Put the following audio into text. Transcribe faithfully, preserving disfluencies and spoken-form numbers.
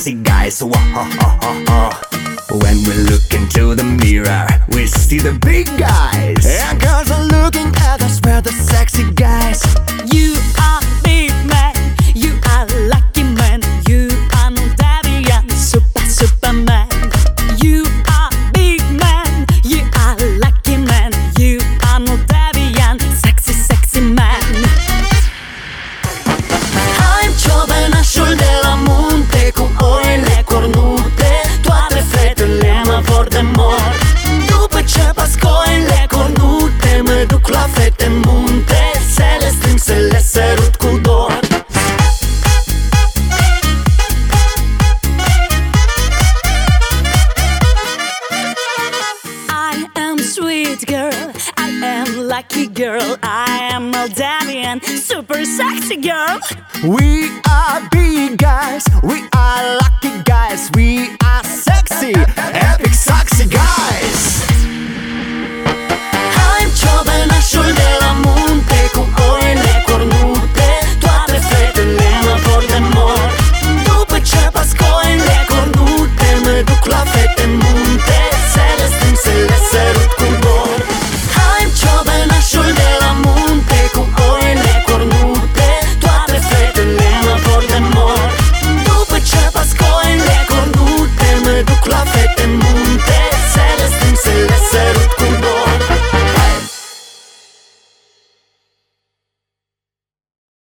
sexy guys. When we look into the mirror, we see the big guys, and girls are looking at us, we're the sexy guys. You are big man, you are lucky man, you are no Davian, super superman. You are big man, you are lucky man, you are no Davian, sexy sexy man. I'm ciobănașul de la munte, cu oile cornute, toate fetele mă vor de mor. După ce pasc oile cornute, mă duc la fete în munte, să le strâng, să le sărut cu dor. I am sweet girl, I am lucky girl, I am Moldavian, super sexy girl. We are big guys,